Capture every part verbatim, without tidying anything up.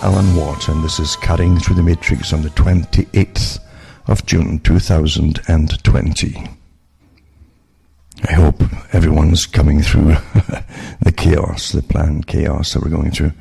Alan Watt, and this is Cutting Through the Matrix on the twenty-eighth of June two thousand twenty. I hope everyone's coming through the chaos, the planned chaos that we're going through,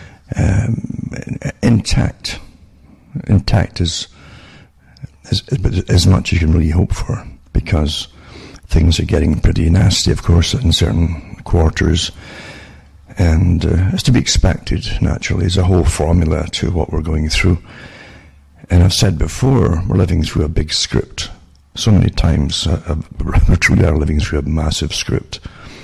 um, intact. Intact as, as as much as you can really hope for, because things are getting pretty nasty, of course, in certain quarters. And uh, it's to be expected, naturally. There's a whole formula to what we're going through. And I've said before, we're living through a big script. So many times, uh, we truly are living through a massive script.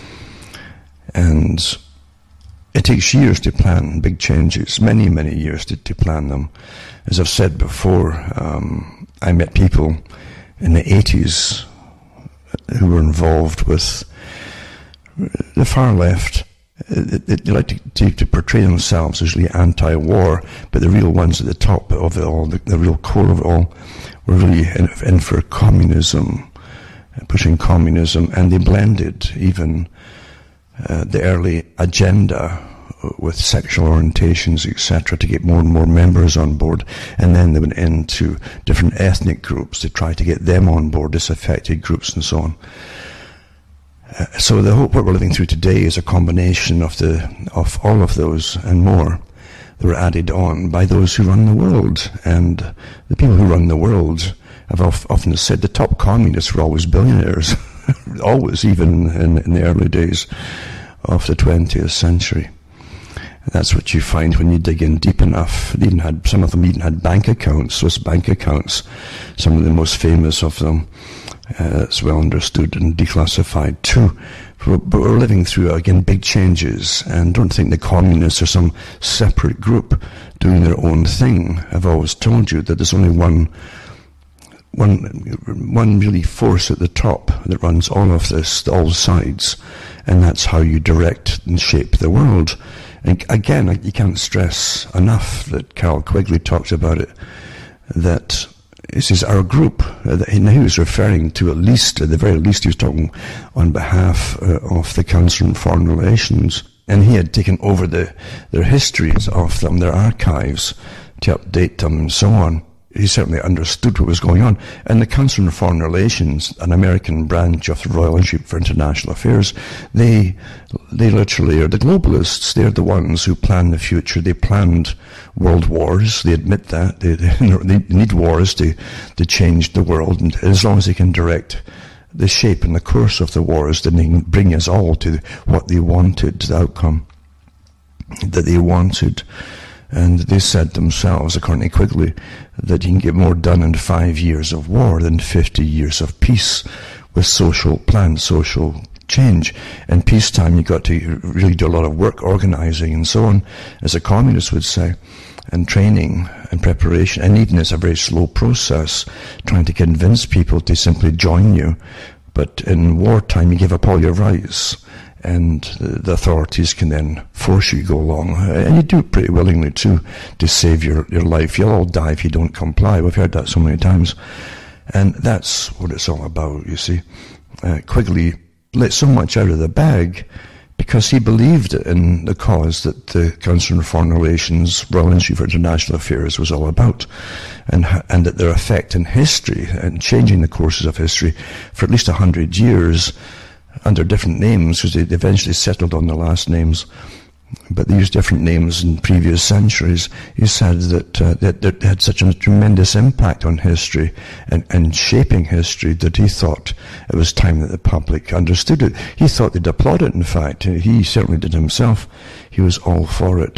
And it takes years to plan big changes, many, many years to, to plan them. As I've said before, um, I met people in the eighties who were involved with the far left. They, they like to, to, to portray themselves as really anti-war, but the real ones at the top of it all, the, the real core of it all, were really in, in for communism, pushing communism, and they blended even uh, the early agenda with sexual orientations, et cetera, to get more and more members on board, and then they went into different ethnic groups to try to get them on board, disaffected groups and so on. Uh, so the hope what we're living through today is a combination of the of all of those and more that were added on by those who run the world. And the people who run the world, I've of, often said, the top communists were always billionaires, always, even in, in the early days of the twentieth century. And that's what you find when you dig in deep enough. They even had, some of them even had bank accounts, Swiss bank accounts, some of the most famous of them. Uh, it's well understood and declassified too. But we're living through, again, big changes, and don't think the communists are some separate group doing their own thing. I've always told you that there's only one, one, one really force at the top that runs all of this, all sides, and that's how you direct and shape the world. And again, you can't stress enough that Carroll Quigley talks about it, that this is our group. Uh, he was referring to, at least, at the very least, he was talking on behalf uh, of the Council on Foreign Relations. And he had taken over the, their histories of them, their archives, to update them and so on. He certainly understood what was going on. And the Council on Foreign Relations, an American branch of the Royal Institute for International Affairs, they they literally are the globalists. They're the ones who plan the future. They planned world wars. They admit that. They, they need wars to, to change the world. And as long as they can direct the shape and the course of the wars, then they can bring us all to what they wanted, the outcome that they wanted. And they said themselves, according to Quigley, that you can get more done in five years of war than fifty years of peace with social plans, social change. In peacetime, you've got to really do a lot of work, organizing and so on, as a communist would say, and training and preparation. And even it's a very slow process, trying to convince people to simply join you. But in wartime, you give up all your rights, and the authorities can then force you to go along. And you do it pretty willingly too, to save your, your life. You'll all die if you don't comply. We've heard that so many times. And that's what it's all about, you see. Uh, Quigley let so much out of the bag because he believed in the cause that the Council on Foreign Relations, Royal Institute for International Affairs was all about, and and that their effect in history and changing the courses of history for at least a hundred years under different names, because they eventually settled on the last names, but they used different names in previous centuries. He said that, uh, that that had such a tremendous impact on history and, and shaping history that he thought it was time that the public understood it. He thought they'd applaud it, in fact. He certainly did himself. He was all for it.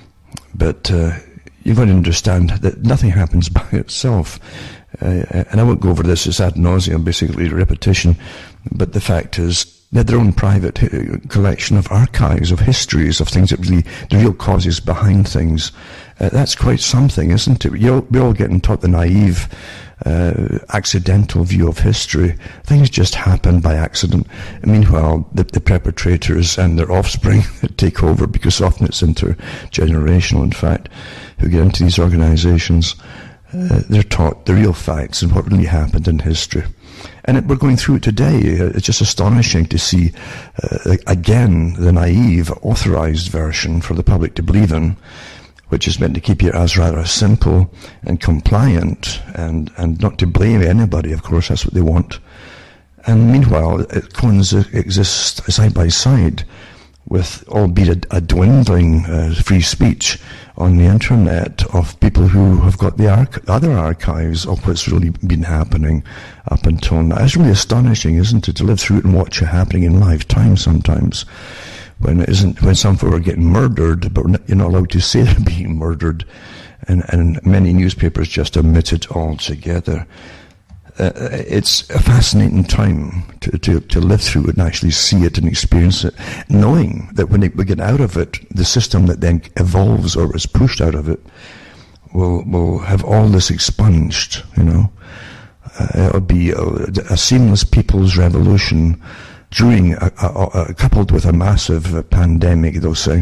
But uh, you've got to understand that nothing happens by itself. Uh, and I won't go over this, it's ad nauseum, basically repetition, but the fact is they had their own private collection of archives, of histories, of things that really, the real causes behind things. Uh, that's quite something, isn't it? You're, we're all getting taught the naive, uh, accidental view of history. Things just happen by accident. And meanwhile, the, the perpetrators and their offspring take over, because often it's intergenerational, in fact, who get into these organizations. Uh, they're taught the real facts and what really happened in history. And it, we're going through it today. It's just astonishing to see, uh, again, the naive, authorized version for the public to believe in, which is meant to keep your as rather simple and compliant and, and not to blame anybody, of course, that's what they want. And meanwhile, it coexists side by side with, albeit a, a dwindling uh, free speech on the internet of people who have got the arch- other archives of what's really been happening up until now. It's really astonishing, isn't it, to live through it and watch it happening in live time sometimes, when it isn't, when some folk are getting murdered, but you're not allowed to say they're being murdered, and, and many newspapers just omit it altogether. Uh, it's a fascinating time to, to, to live through it and actually see it and experience it, knowing that when we get out of it, the system that then evolves or is pushed out of it will will have all this expunged, you know. Uh, it'll be a, a seamless people's revolution during, a, a, a, coupled with a massive uh, pandemic, they'll say.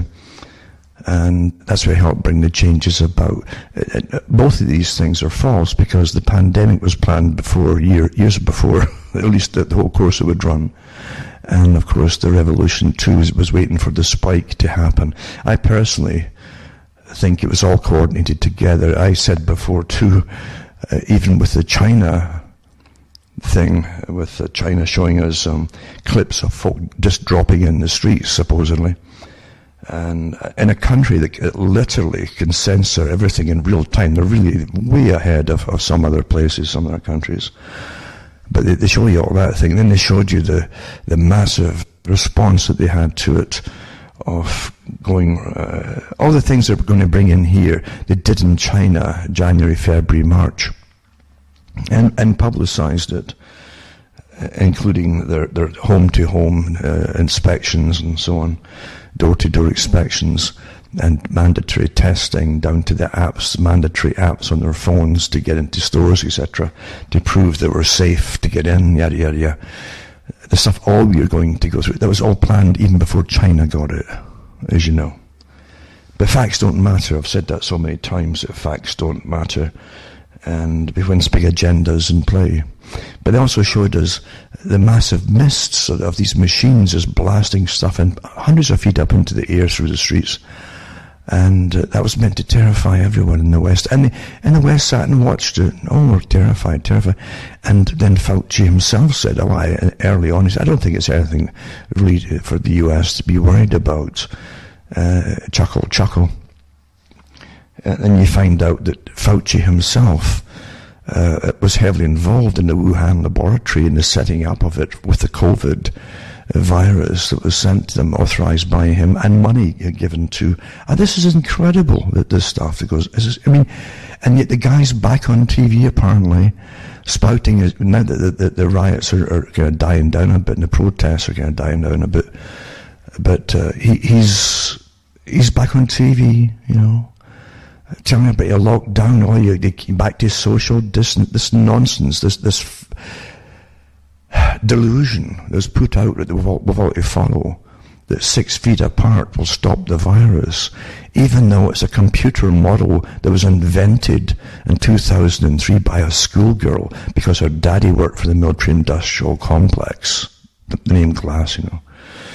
And that's what helped bring the changes about. It, it, both of these things are false, because the pandemic was planned before, year, years before, at least the, the whole course it would run. And of course the revolution too was, was waiting for the spike to happen. I personally think it was all coordinated together. I said before too, uh, even with the China thing, with uh, China showing us um, clips of folk just dropping in the streets, supposedly. And in a country that literally can censor everything in real time, they're really way ahead of, of some other places, some other countries. But they, they show you all that thing. Then they showed you the, the massive response that they had to it, of going, uh, all the things they're going to bring in here, they did in China, January, February, March, and, and publicized it, including their, their home-to-home uh, inspections and so on, door-to-door inspections, and mandatory testing down to the apps, mandatory apps on their phones to get into stores, et cetera, to prove they were safe to get in, yada, yada, yada. The stuff all we are going to go through, that was all planned even before China got it, as you know. But facts don't matter. I've said that so many times, that facts don't matter. And when big agendas in play. But they also showed us the massive mists of, of these machines just blasting stuff in hundreds of feet up into the air through the streets. And uh, that was meant to terrify everyone in the West. And the, and the West sat and watched it. Oh, we're terrified, terrified. And then Fauci himself said, oh, I, early on, he said, I don't think it's anything really for the U S to be worried about. Uh, chuckle, chuckle. And you find out that Fauci himself uh, was heavily involved in the Wuhan laboratory and the setting up of it with the COVID virus that was sent to them, authorized by him, and money given to. Uh, this is incredible, that this stuff that goes. This is, I mean, and yet the guy's back on T V apparently, spouting his, now that the, the, the riots are, are kind of dying down a bit, and the protests are kind of dying down a bit. But uh, he, he's he's back on T V, you know. Tell me about your lockdown, or you, you back to social distance, this nonsense, this this f- delusion that's put out that we've all, we've all to follow, that six feet apart will stop the virus, even though it's a computer model that was invented in two thousand three by a schoolgirl because her daddy worked for the military-industrial complex, the, the name Glass, you know.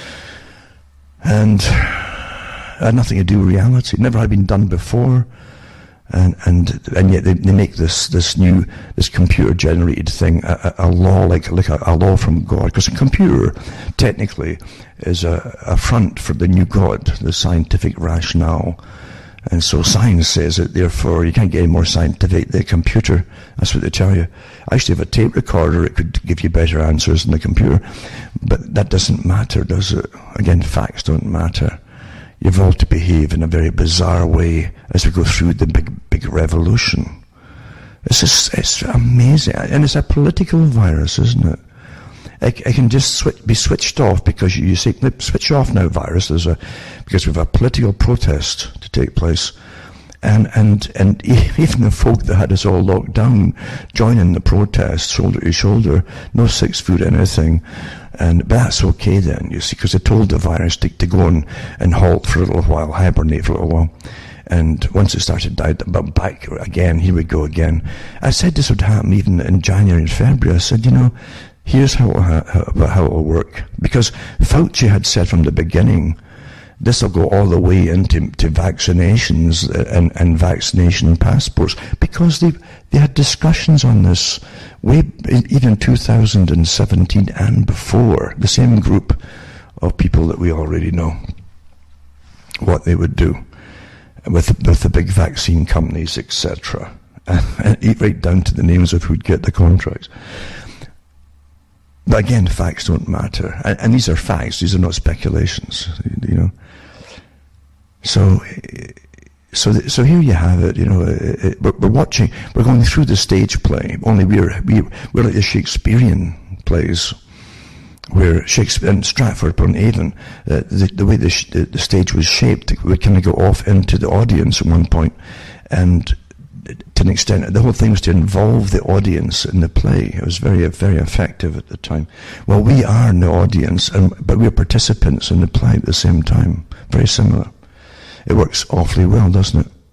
And it had nothing to do with reality. It never had been done before. And, and, and yet they, they make this, this new, this computer generated thing, a, a, a law, like, like a, a law from God. Because a computer, technically, is a, a front for the new God, the scientific rationale. And so science says that, therefore, you can't get any more scientific than a computer. That's what they tell you. I used to have a tape recorder. It could give you better answers than the computer. But that doesn't matter, does it? Again, facts don't matter. You've all to behave in a very bizarre way as we go through the big, big revolution. It's just, it's amazing. And it's a political virus, isn't it? It, it can just switch, be switched off because you, you say, switch off now, virus. There's a, because we have a political protest to take place. And, and, and even the folk that had us all locked down join in the protest, shoulder to shoulder, no six foot anything. And but that's okay then, you see, because they told the virus to, to go and, and halt for a little while, hibernate for a little while. And once it started dying, but back again, here we go again. I said this would happen even in January and February. I said, you know, here's how it'll, ha- how, how it'll work. Because Fauci had said from the beginning this will go all the way into to vaccinations and, and vaccination passports, because they they had discussions on this way even two thousand seventeen and before. The same group of people that we already know what they would do with with the big vaccine companies, et cetera, and right down to the names of who'd get the contracts. But again, facts don't matter, and, and these are facts. These are not speculations, you know. So, so, so here you have it. You know, it, we're, we're watching. We're going through the stage play. Only we're we, we're like the Shakespearean plays, where Shakespeare and Stratford-upon-Avon, uh, the, the way the, sh- the the stage was shaped, we kind of go off into the audience at one point, and to an extent, the whole thing was to involve the audience in the play. It was very, very effective at the time. Well, we are in the audience, and, but we're participants in the play at the same time. Very similar. It works awfully well, doesn't it?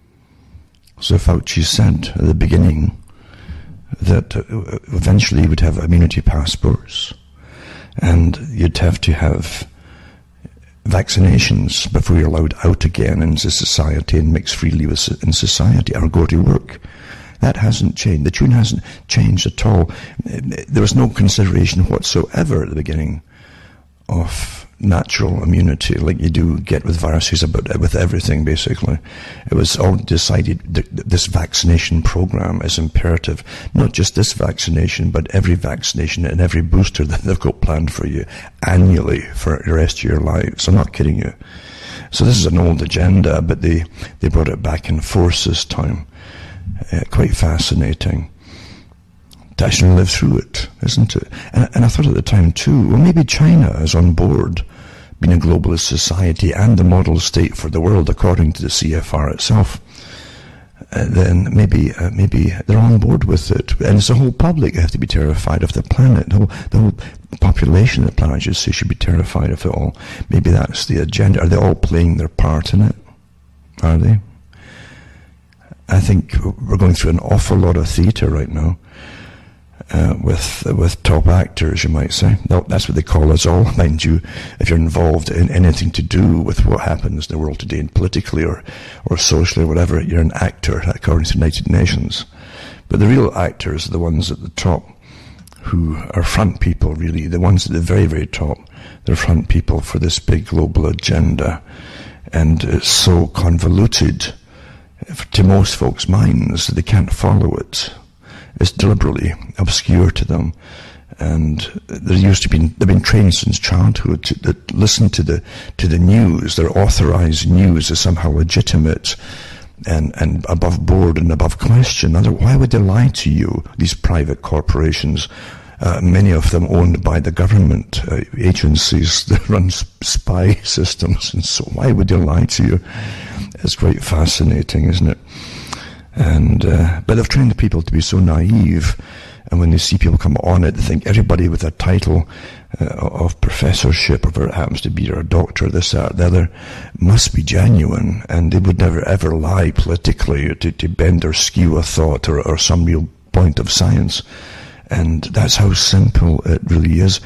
So Fauci said at the beginning that uh, eventually you would have immunity passports, and you'd have to have vaccinations before you're allowed out again into society and mix freely with in society or go to work. That hasn't changed. The tune hasn't changed at all. There was no consideration whatsoever at the beginning of natural immunity like you do get with viruses, about with everything basically. It was all decided that this vaccination program is imperative. Not just this vaccination, but every vaccination and every booster that they've got planned for you annually for the rest of your lives. I'm not kidding you. So this is an old agenda, but they, they brought it back in force this time. Uh, quite fascinating to actually live through it, isn't it? And, and I thought at the time too, well, maybe China is on board being a globalist society and the model state for the world according to the C F R itself. Uh, then maybe uh, maybe they're on board with it, and it's the whole public that have to be terrified of the planet. The whole, the whole population of the planet, I should say, should be terrified of it all. Maybe that's the agenda. Are they all playing their part in it? Are they? I think we're going through an awful lot of theatre right now. Uh, with uh, with top actors, you might say. No, that's what they call us all, mind you. If you're involved in anything to do with what happens in the world today, and politically or, or socially or whatever, you're an actor, according to the United Nations. But the real actors are the ones at the top, who are front people, really. The ones at the very, very top, they're front people for this big global agenda. And it's so convoluted to most folks' minds that they can't follow it. It's deliberately obscure to them, and they're used to being they've been trained since childhood to, to listen to the to the news. Their authorized news is somehow legitimate and and above board and above question. Other, why would they lie to you? These private corporations, uh, many of them owned by the government uh, agencies that run spy systems, and so why would they lie to you? It's quite fascinating, isn't it? And uh, but they've trained the people to be so naive, and when they see people come on it, they think everybody with a title uh, of professorship, or whatever it happens to be, or a doctor, this, that, the other, must be genuine, and they would never ever lie politically to, to bend or skew a thought or, or some real point of science. And that's how simple it really is.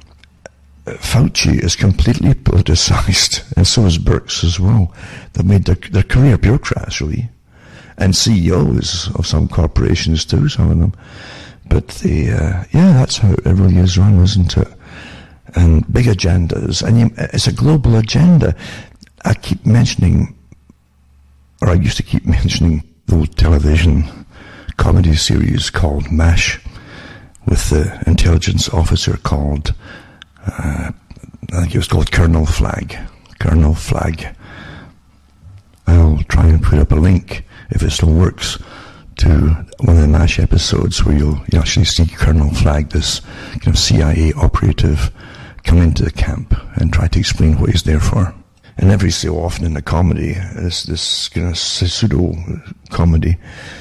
Fauci is completely politicized, and so is Birx as well. They've made their, their career bureaucrats, really. And C E Os of some corporations too, some of them. But the, uh, yeah, that's how it really is run, isn't it? And big agendas. And you, it's a global agenda. I keep mentioning, or I used to keep mentioning, the old television comedy series called MASH, with the intelligence officer called, uh, I think it was called Colonel Flagg. Colonel Flagg. I'll try and put up a link, if it still works, to one of the MASH episodes where you'll you actually see Colonel Flagg, this kind of C I A operative, come into the camp and try to explain what he's there for. And every so often in the comedy, this, this kind of pseudo-comedy,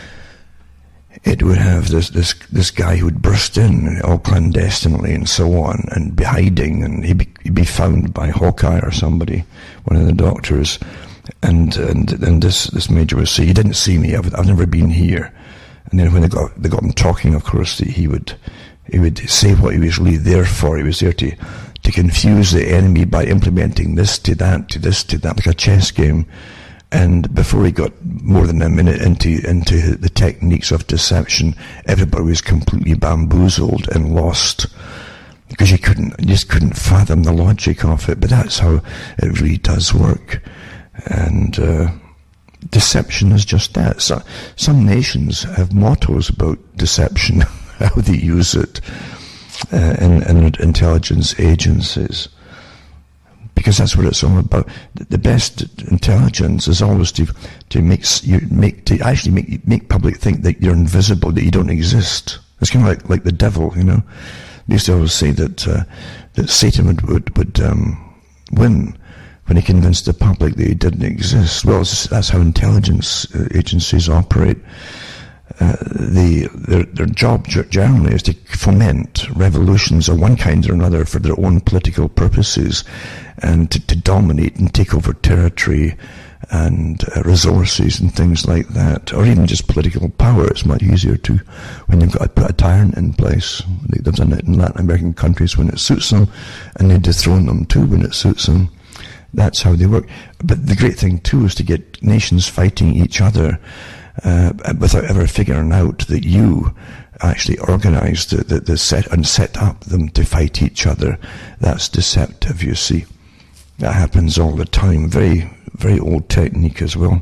it would have this, this, this guy who would burst in all clandestinely and so on, and be hiding, and he'd be, he'd be found by Hawkeye or somebody, one of the doctors. And and and this this major would say, "You didn't see me. I've I've never been here." And then when they got they got him talking, of course, he would he would say what he was really there for. He was there to to confuse the enemy by implementing this to that, to this to that, like a chess game. And before he got more than a minute into into the techniques of deception, everybody was completely bamboozled and lost, because you couldn't, you just couldn't fathom the logic of it. But that's how it really does work. And uh, deception is just that. So, some nations have mottos about deception, how they use it uh, in, in intelligence agencies. Because that's what it's all about. The best intelligence is always to to make you make to actually make make public think that you're invisible, that you don't exist. It's kind of like like the devil, you know. They used to always say that uh, that Satan would would, would um, win when he convinced the public that he didn't exist. Well, that's how intelligence agencies operate. Uh, the their, their job generally is to foment revolutions of one kind or another for their own political purposes, and to, to dominate and take over territory and uh, resources and things like that, or even just political power. It's much easier to when you've got to put a tyrant in place. They've done it in Latin American countries when it suits them, and they dethrone them too when it suits them. That's how they work. But the great thing too is to get nations fighting each other Uh, without ever figuring out that you actually organized the, the, the set and set up them to fight each other. That's deceptive, you see. That happens all the time. Very, very old technique as well.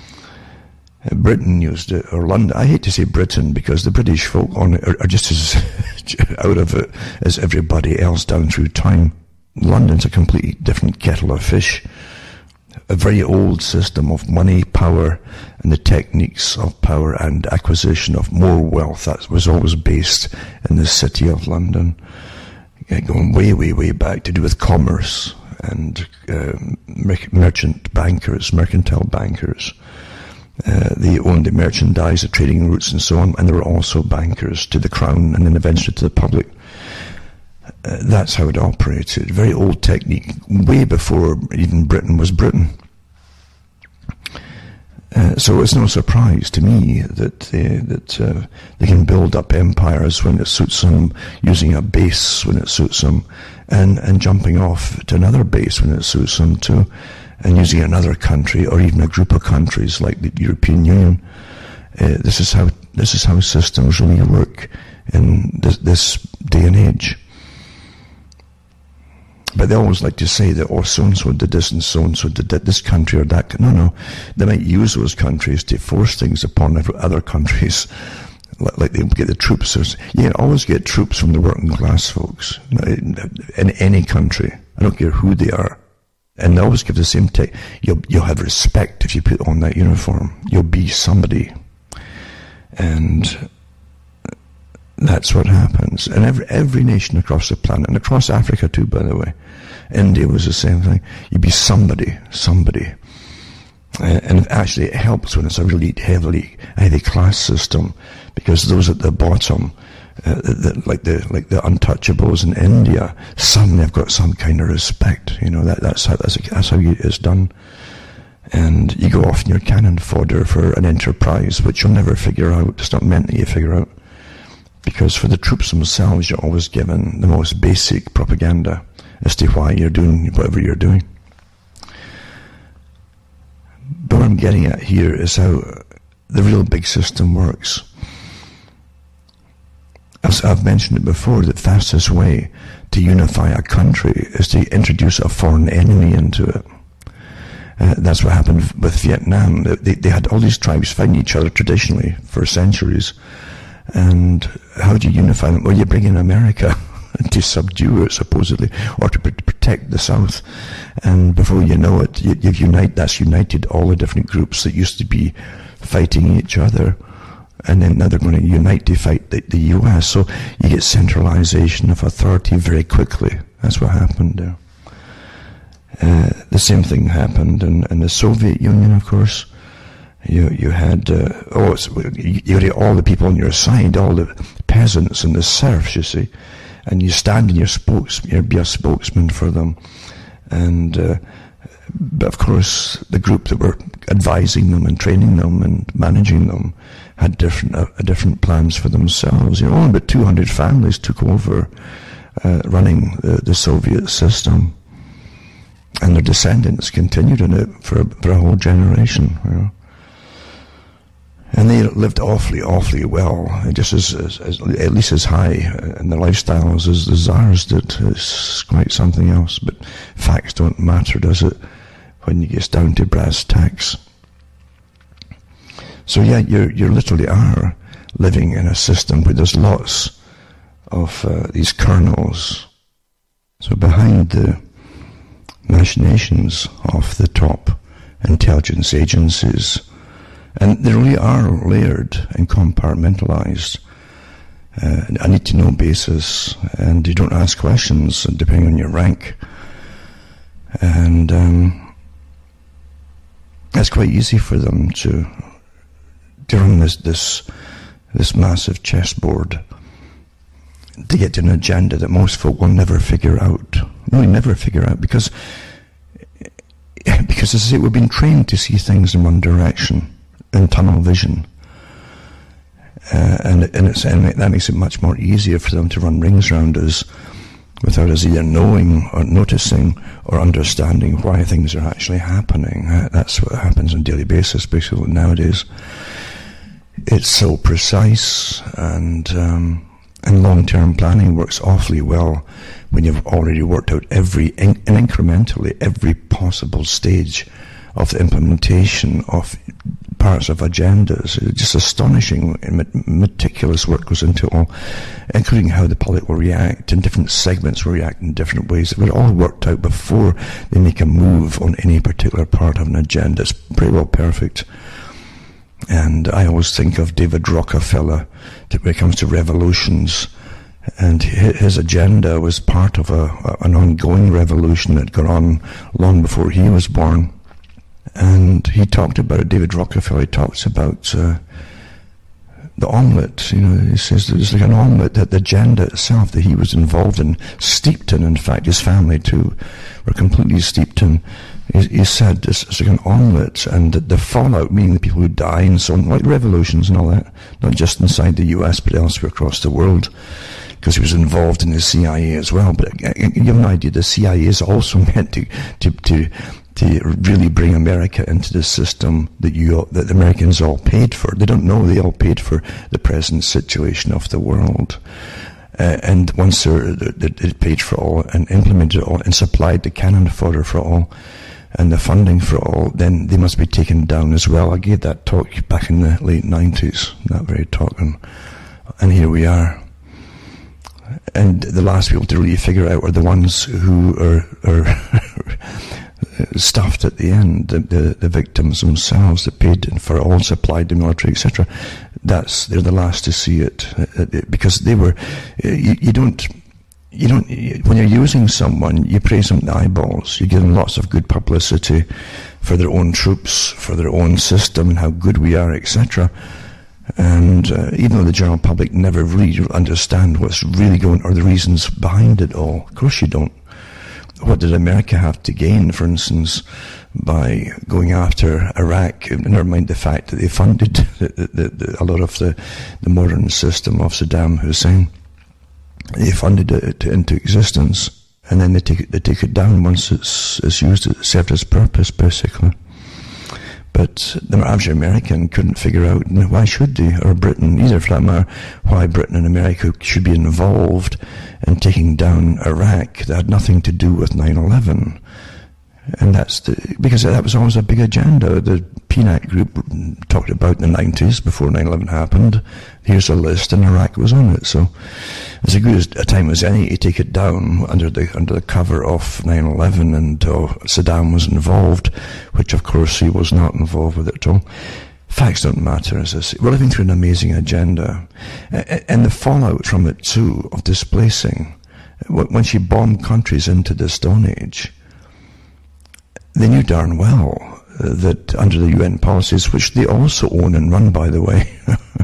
Uh, Britain used it, or London. I hate to say Britain, because the British folk on it are, are just as out of it as everybody else down through time. London's a completely different kettle of fish. A very old system of money, power, and the techniques of power and acquisition of more wealth. That was always based in the city of London, going way, way, way back, to do with commerce and uh, merchant bankers, mercantile bankers. Uh, they owned the merchandise, the trading routes, and so on, and they were also bankers to the crown and then eventually to the public. Uh, that's how it operated. Very old technique, way before even Britain was Britain. Uh, so it's no surprise to me that they, that uh, they can build up empires when it suits them, using a base when it suits them, and, and jumping off to another base when it suits them too, and using another country or even a group of countries like the European Union. Uh, this is how this is how systems really work in this, this day and age. But they always like to say that, oh, so-and-so did this and so-and-so did that, this country or that. No, no. They might use those countries to force things upon other countries. Like they get the troops. You can always get troops from the working class folks in any country. I don't care who they are. And they always give the same take. You'll, you'll have respect if you put on that uniform. You'll be somebody. And that's what happens. And every, every nation across the planet, and across Africa too, by the way. India was the same thing. You'd be somebody, somebody. Uh, and actually it helps when it's a really heavily, heavy class system, because those at the bottom, uh, the, the, like the like the untouchables in India, suddenly have got some kind of respect. You know, that that's how that's, that's how it's done. And you go off in your cannon fodder for an enterprise which you'll never figure out. It's not meant that you figure out. Because for the troops themselves, you're always given the most basic propaganda as to why you're doing whatever you're doing. But what I'm getting at here is how the real big system works. As I've mentioned it before, the fastest way to unify a country is to introduce a foreign enemy into it. Uh, that's what happened with Vietnam. They, they had all these tribes fighting each other traditionally for centuries. And how do you unify them? Well, you bring in America to subdue it, supposedly, or to pr- protect the South. And before you know it, you, you've unite, that's united all the different groups that used to be fighting each other. And then now they're going to unite to fight the, the U S. So you get centralization of authority very quickly. That's what happened there. Uh, the same thing happened in, in the Soviet Union, of course. You you had uh, oh it's, you had all the people on your side, all the peasants and the serfs, you see, and you stand in your spokes, you be a spokesman for them, and uh, but of course the group that were advising them and training them and managing them had different uh, different plans for themselves. You know, only about two hundred families took over uh, running the, the Soviet system. And their descendants continued in it for, for a whole generation, you know. And they lived awfully, awfully well, just as, as, as at least as high in their lifestyles as the Tsars did. It's quite something else. But facts don't matter, does it, when you get down to brass tacks? So yeah, you you literally are living in a system where there's lots of uh, these kernels. So behind the machinations of the top intelligence agencies, and they really are layered and compartmentalized, uh, a need-to-know basis, and you don't ask questions depending on your rank. And um, it's quite easy for them to, to run this, this, this massive chessboard to get to an agenda that most folk will never figure out. Really never figure out, because, because as I say, we've been trained to see things in one direction, in tunnel vision, uh, and, and, it's, and that makes it much more easier for them to run rings around us without us either knowing or noticing or understanding why things are actually happening. Uh, that's what happens on a daily basis, basically, nowadays. It's so precise, and um, and long-term planning works awfully well when you've already worked out every, in, and incrementally, every possible stage of the implementation of parts of agendas. It's just astonishing and meticulous work goes into it all, including how the public will react, and different segments will react in different ways. It was all worked out before they make a move on any particular part of an agenda. It's pretty well perfect. And I always think of David Rockefeller when it comes to revolutions, and his agenda was part of a, an ongoing revolution that got on long before he was born. And he talked about it, David Rockefeller, he talks about uh, the omelette. You know, he says there's like an omelette, that the agenda itself that he was involved in, steeped in, in fact, his family too, were completely steeped in. He, he said it's, it's like an omelette, and the, the fallout, meaning the people who die and so on, like revolutions and all that, not just inside the U S but elsewhere across the world, because he was involved in the C I A as well. But uh, you have an idea, the C I A is also meant to, to, to to really bring America into the system that you, that the Americans all paid for. They don't know they all paid for the present situation of the world. Uh, and once they're, they're, they're paid for all and implemented it all and supplied the cannon fodder for all and the funding for all, then they must be taken down as well. I gave that talk back in the late nineties, that very talk, and, and here we are. And the last people to really figure out are the ones who are, are stuffed at the end, the, the, the victims themselves that paid for all, supplied the military, et cetera. That's, they're the last to see it, because they were, you, you don't, you don't, when you're using someone, you praise them in the eyeballs, you give them lots of good publicity for their own troops, for their own system, and how good we are, et cetera. And uh, even though the general public never really understand what's really going, or the reasons behind it all, of course you don't. What did America have to gain, for instance, by going after Iraq? Never mind the fact that they funded the, the, the, a lot of the, the modern system of Saddam Hussein. They funded it into existence, and then they take it, they take it down once it's, it's used, it served its purpose, basically. But the average American couldn't figure out, why should they, or Britain, either for that matter, why Britain and America should be involved in taking down Iraq. That had nothing to do with nine eleven. And that's the, because that was always a big agenda. The P N A C group talked about in the nineties, before nine eleven happened. Here's a list, and Iraq was on it. So it's as good a time as any to take it down under the under the cover of nine eleven, and uh, Saddam was involved, which of course he was not involved with it at all. Facts don't matter, as I say. We're living through an amazing agenda. And the fallout from it too, of displacing, once you bomb countries into the Stone Age, they knew darn well uh, that under the U N policies, which they also own and run, by the way,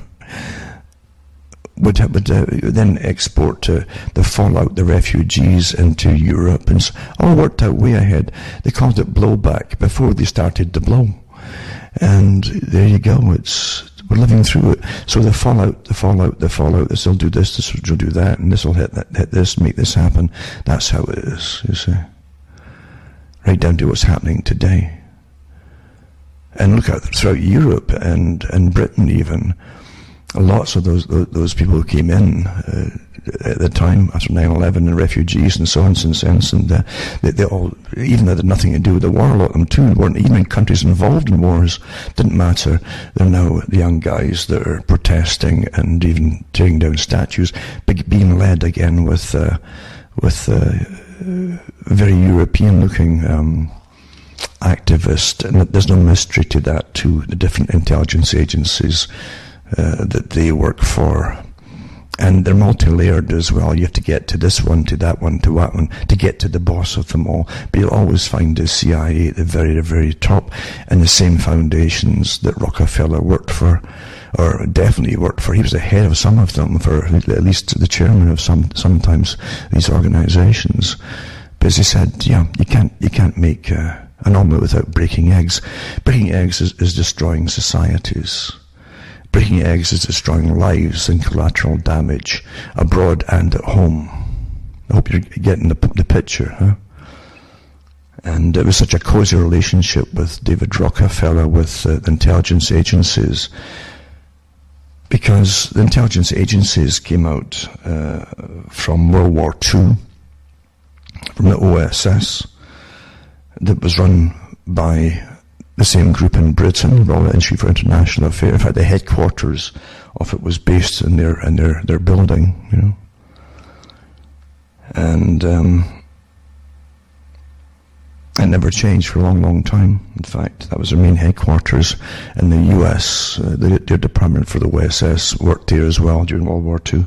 would, would uh, then export uh, the fallout, the refugees into Europe, and so, all worked out way ahead. They called it blowback before they started to blow. And there you go. It's We're living through it. So the fallout, the fallout, the fallout, this will do this, this will do that, and this will hit, that, hit this, make this happen. That's how it is, you see. Right down to what's happening today. And look at throughout Europe and, and Britain even, lots of those those people who came in uh, at the time after nine eleven, and refugees and so on since then, and uh, they, they all, even though they had nothing to do with the war, a lot of them too weren't even in countries involved in wars, didn't matter. They're now the young guys that are protesting and even tearing down statues, being led again with uh, with uh, very European-looking um, activists, and there's no mystery to that, to the different intelligence agencies uh, that they work for. And they're multi-layered as well. You have to get to this one, to that one, to that one, to get to the boss of them all. But you'll always find the C I A at the very, very top, and the same foundations that Rockefeller worked for, or definitely worked for. He was the head of some of them, for at least the chairman of some, sometimes these organizations. But as he said, yeah, you can't, you can't make uh, an omelette without breaking eggs. Breaking eggs is, is destroying societies. Breaking eggs is destroying lives and collateral damage abroad and at home. I hope you're getting the, the picture, huh? And it was such a cozy relationship with David Rockefeller, with uh, the intelligence agencies, because the intelligence agencies came out uh, from World War Two, from the O S S, that was run by the same group in Britain, Royal Institute for International Affairs. In fact, the headquarters of it was based in their in their, their building, you know. And um, it never changed for a long, long time. In fact, that was their main headquarters in the U S. Uh, the, their department for the O S S worked there as well during World War Two.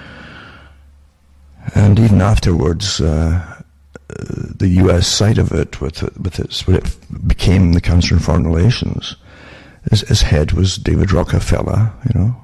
And even afterwards, uh, the U S side of it, with with its, when it became the Council on Foreign Relations, his, his head was David Rockefeller, you know.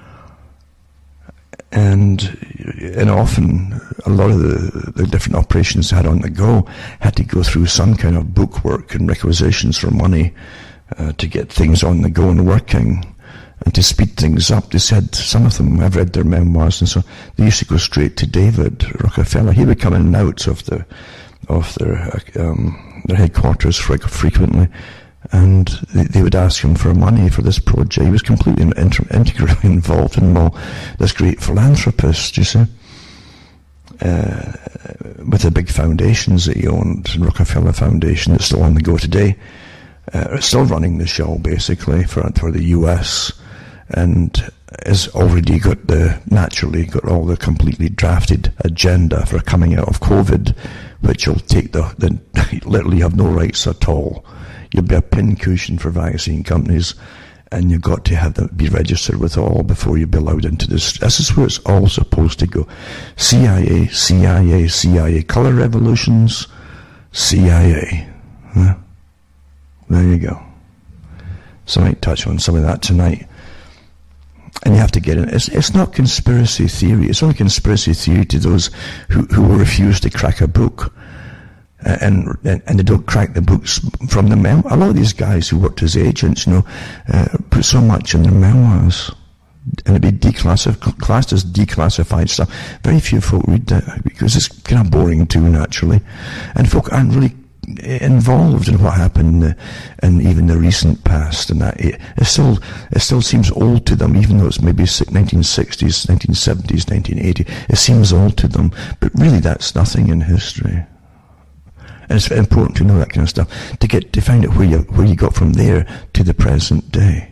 And and often a lot of the, the different operations they had on the go had to go through some kind of bookwork and requisitions for money uh, to get things on the go and working, and to speed things up. They said, some of them, I've read their memoirs, and so they used to go straight to David Rockefeller. He would come in and out of the of their um, their headquarters frequently, and they, they would ask him for money for this project. He was completely inter- integrally involved in all this great philanthropist, you see, uh, with the big foundations that he owned, the Rockefeller Foundation, that's still on the go today. Uh, it's still running the show, basically, for for the U S, and has already got the, naturally got all the completely drafted agenda for coming out of COVID, which will take the, the literally have no rights at all. You'll be a pincushion for vaccine companies, and you've got to have them be registered with all before you be allowed into this. This is where it's all supposed to go. C I A, C I A, C I A. Color revolutions, C I A. Huh? There you go. So I might touch on some of that tonight. And you have to get in. It's, it's not conspiracy theory. It's only conspiracy theory to those who, who refuse to crack a book. Uh, and, and and they don't crack the books from the mem. A lot of these guys who worked as agents, you know, uh, put so much in their memoirs. And it'd be declassified, classed as declassified stuff. Very few folk read that, because it's kind of boring too, naturally. And folk aren't really involved in what happened in, in even the recent past, and that it, it still it still seems old to them, even though it's maybe nineteen sixties, nineteen seventies, nineteen eighty. It seems old to them, but really that's nothing in history. And it's important to know that kind of stuff, to get to find out where you where you got from there to the present day.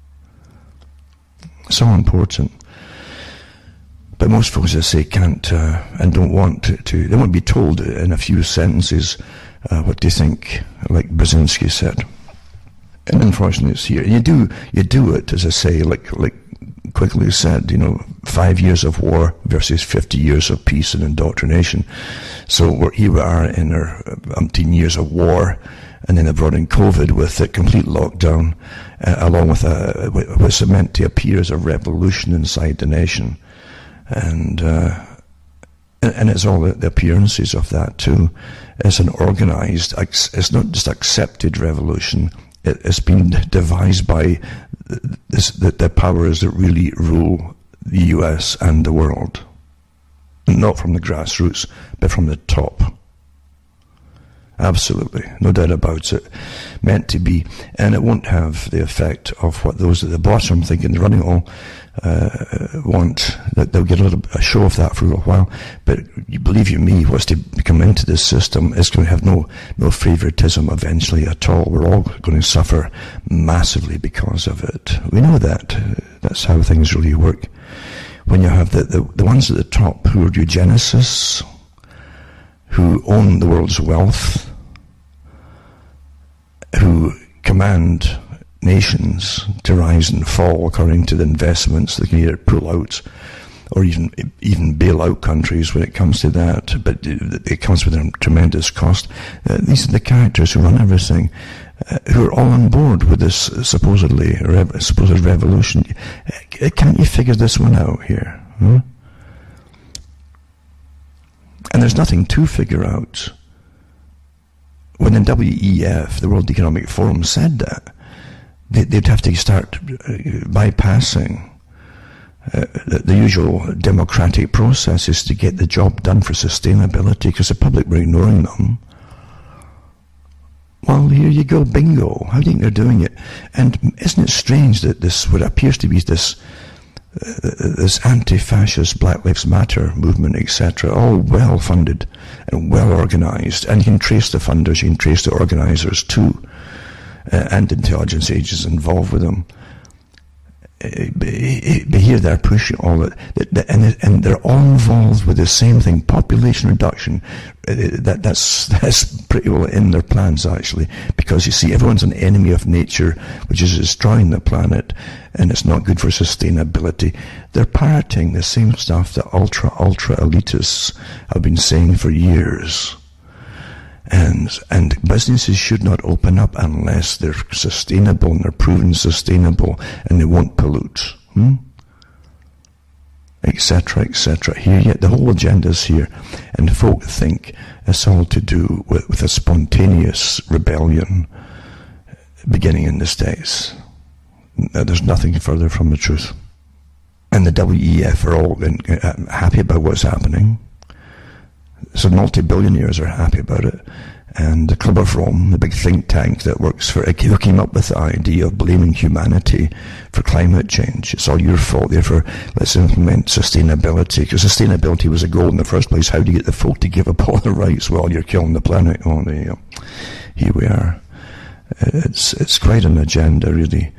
So important. But most folks, as I say, can't uh, and don't want to, to. They won't be told in a few sentences Uh, what do you think, like Brzezinski said. And unfortunately it's here. You do, you do it, as I say, like, like Quigley said, you know, five years of war versus fifty years of peace and indoctrination. So we're, here we are in our umpteen years of war, and then they brought in COVID with a complete lockdown, uh, along with a, what's meant to appear as a revolution inside the nation. And, uh, and it's all the, the appearances of that too. It's an organized, it's not just accepted revolution, it has been devised by this, the, the powers that really rule the U S and the world. Not from the grassroots, but from the top. Absolutely, no doubt about it. Meant to be, and it won't have the effect of what those at the bottom thinking they're running it all uh, want. That they'll get a little a show of that for a little while, but you believe you me, what's to come into this system is going to have no no favoritism eventually at all. We're all going to suffer massively because of it. We know that. That's how things really work. When you have the the, the ones at the top who are eugenicists, who own the world's wealth, who command nations to rise and fall according to the investments they can either pull out or even even bail out countries when it comes to that, but it comes with a tremendous cost. Uh, these are the characters who run everything, uh, who are all on board with this supposedly rev- supposed revolution. Uh, can't you figure this one out here? Huh? And there's nothing to figure out. When the W E F, the World Economic Forum, said that, they, they'd have to start bypassing uh, the, the usual democratic processes to get the job done for sustainability, because the public were ignoring them. Well, here you go, bingo. How do you think they're doing it? And isn't it strange that this, what appears to be this Uh, this anti-fascist Black Lives Matter movement, et cetera, all well funded and well organized, and you can trace the funders, you can trace the organizers too, uh, and intelligence agents involved with them. Uh, but here they're pushing all that, and and they're all involved with the same thing: population reduction. Uh, that that's that's pretty well in their plans, actually, because you see, everyone's an enemy of nature, which is destroying the planet, and it's not good for sustainability. They're parroting the same stuff that ultra ultra elitists have been saying for years. And and businesses should not open up unless they're sustainable and they're proven sustainable and they won't pollute, hmm? et cetera, et cetera. Here, yet the whole agenda is here, and folk think it's all to do with, with a spontaneous rebellion beginning in the States. Now, there's nothing further from the truth. And the W E F are all in, uh, happy about what's happening. So multi-billionaires are happy about it. And the Club of Rome, the big think tank that works for it, who came up with the idea of blaming humanity for climate change. It's all your fault, therefore let's implement sustainability, because sustainability was a goal in the first place. How do you get the folk to give up all their rights while you're killing the planet? Oh, there you go. Here we are. It's, it's quite an agenda, really.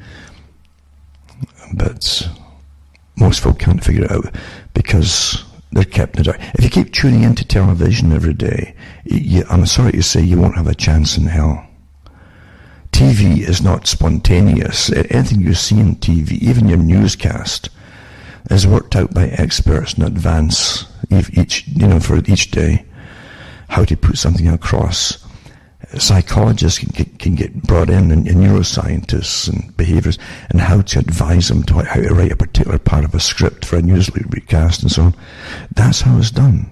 But most folk can't figure it out because they're kept in the dark. If you keep tuning into television every day, you, I'm sorry to say, you won't have a chance in hell. T V is not spontaneous. Anything you see in T V, even your newscast, is worked out by experts in advance, each, you know, for each day, how to put something across. Psychologists can get, can get brought in, and, and neuroscientists and behaviorists, and how to advise them to how to write a particular part of a script for a news recast and so on. That's how it's done.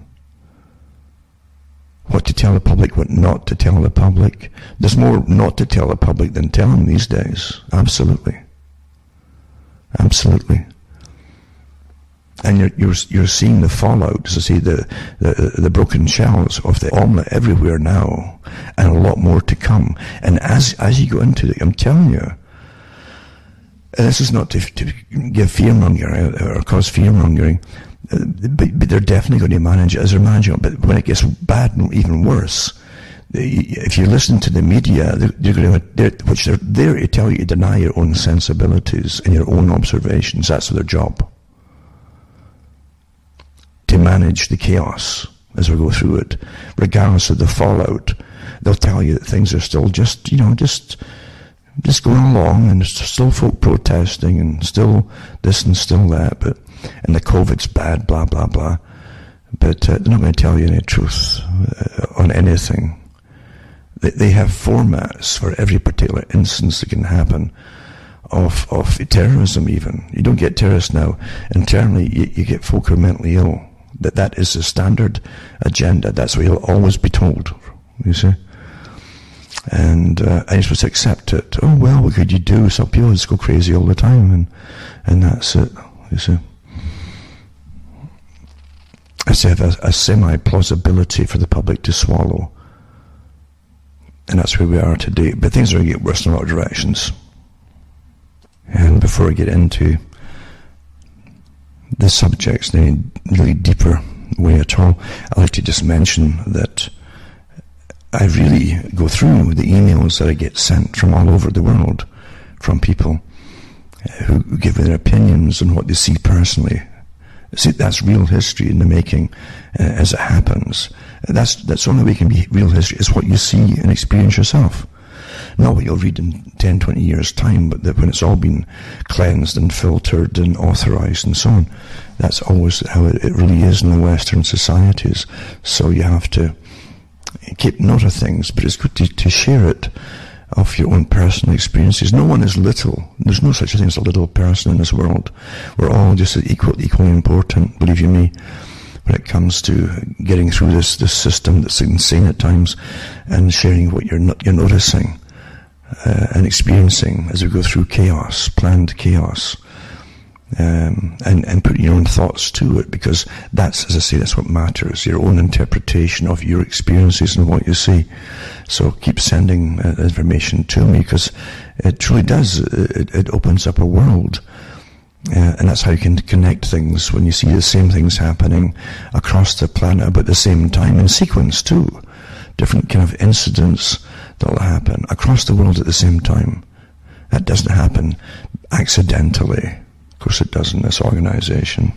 What to tell the public, what not to tell the public. There's more not to tell the public than telling these days. Absolutely. Absolutely. And you're, you're, you're seeing the fallout, as I say, the, the, the broken shells of the omelette everywhere now, and a lot more to come. And as, as you go into it, I'm telling you, and this is not to, to give fear-mongering or cause fear-mongering, but, but they're definitely going to manage it as they're managing it. But when it gets bad and even worse, if you listen to the media, they're, they're going to, they're, which they're there to tell you to deny your own sensibilities and your own observations. That's their job. To manage the chaos as we go through it, regardless of the fallout. They'll tell you that things are still just, you know, just just going along, and there's still folk protesting, and still this and still that, but and the COVID's bad, blah blah blah. But uh, they're not going to tell you any truth uh, on anything. They, they have formats for every particular instance that can happen of of terrorism. Even you don't get terrorists now. Internally, you, you get folk who are mentally ill. That that is the standard agenda. That's what you'll always be told, you see. And uh, and you're supposed to accept it. Oh, well, what could you do? Some people just go crazy all the time, and and that's it, you see. I say a, a semi-plausibility for the public to swallow. And that's where we are today. But things are going to get worse in a lot of directions. And before I get into the subjects in a really deeper way at all, I'd like to just mention that I really go through the emails that I get sent from all over the world, from people who give their opinions on what they see personally. See, that's real history in the making uh, as it happens. That's that's the only way it can be real history, is what you see and experience yourself. Not what you'll read in ten, twenty years' time, but that when it's all been cleansed and filtered and authorized and so on. That's always how it, it really is in the Western societies. So you have to keep note of things, but it's good to, to share it of your own personal experiences. No one is little. There's no such thing as a little person in this world. We're all just equal, equally important, believe you me, when it comes to getting through this, this system that's insane at times, and sharing what you're not, you're noticing uh, and experiencing as we go through chaos, planned chaos. Um, and, and put your own thoughts to it, because that's, as I say, that's what matters, your own interpretation of your experiences and what you see. So keep sending uh, information to me, because it truly does, it, it opens up a world, uh, and that's how you can connect things when you see the same things happening across the planet about the same time, in sequence too. Different kind of incidents that will happen across the world at the same time. That doesn't happen accidentally. Of course it does in this organization.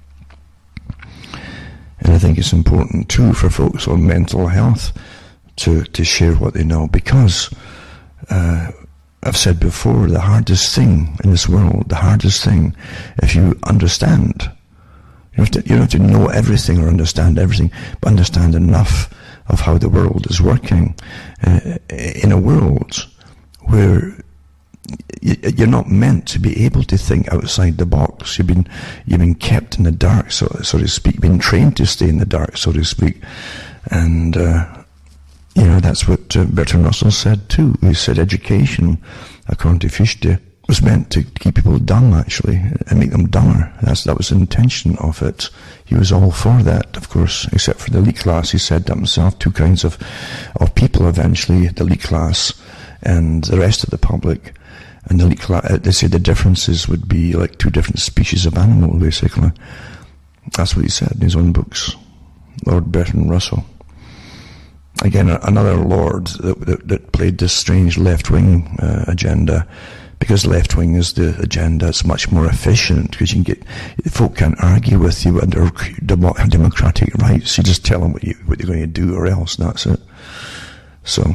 And I think it's important too for folks on mental health to, to share what they know, because uh, I've said before, the hardest thing in this world, the hardest thing, if you understand, you, have to, you don't have to know everything or understand everything, but understand enough of how the world is working uh, in a world where you're not meant to be able to think outside the box. You've been you've been kept in the dark, so so to speak. Been trained to stay in the dark, so to speak. And uh, you know, that's what uh, Bertrand Russell said too. He said education, according to Fichte, was meant to keep people dumb, actually, and make them dumber. That's that was the intention of it. He was all for that, of course, except for the elite class. He said that himself. Two kinds of of people eventually: the elite class and the rest of the public. And the elite class, they say the differences would be like two different species of animal, basically. That's what he said in his own books, Lord Bertrand Russell. Again, another lord that, that, that played this strange left-wing uh, agenda, because left-wing is the agenda. It's much more efficient, because you can get, folk can't argue with you under democratic rights. You just tell them what, you, what you're going to do, or else, and that's it. So,